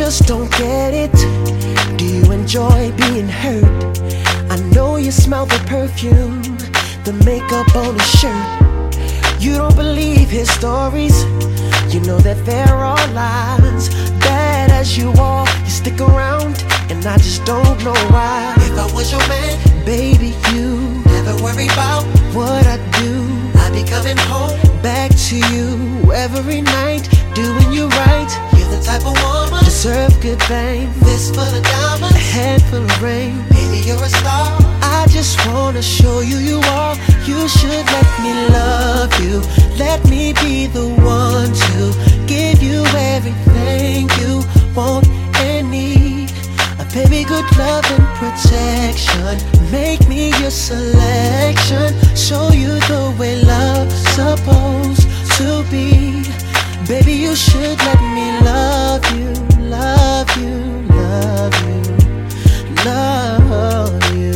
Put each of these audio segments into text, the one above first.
just don't get it. Do you enjoy being hurt? I know you smell the perfume, the makeup on his shirt. You don't believe his stories, you know that there are lies. Bad as you are, you stick around, and I just don't know why. If I was your man, baby, you never worry about what I do. I'd be coming home back to you every night, doing you right. You're the type of woman deserve good things. Fist full of diamonds, a head full of rain. Baby, you're a star. I just wanna show you you are. You should let me love you. Let me be the one to give you everything you want and need. A baby, good love and protection. Make me your selection. Show you the way love's supposed to be. Baby, you should let me love you, love you, love you, love you.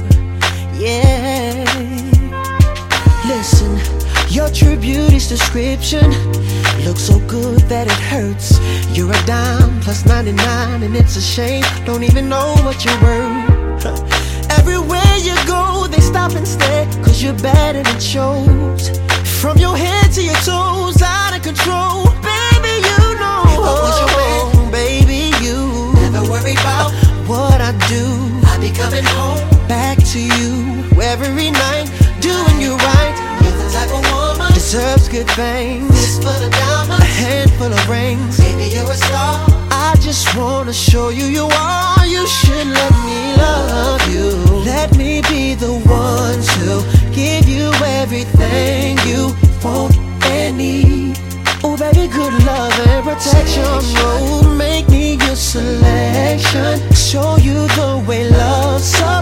Yeah. Listen, your true beauty's description looks so good that it hurts. You're a dime plus 99, and it's a shame. Don't even know what you're worth. Everywhere you go, they stop and stare, 'cause you're bad and it shows. From your head to your toes, out of control. Baby, you know. If I was your man, baby, you never worry about what I do. I'd be coming home back to you every night, doing you right. You're the type of woman deserves good things. Fist full of diamonds, a handful of rings. Baby, you're a star. I just wanna show you you are. You should let me love you. Let me be the one to give you everything you want and need. Oh baby, good love and protection. Oh, make me your selection. Show you the way love's so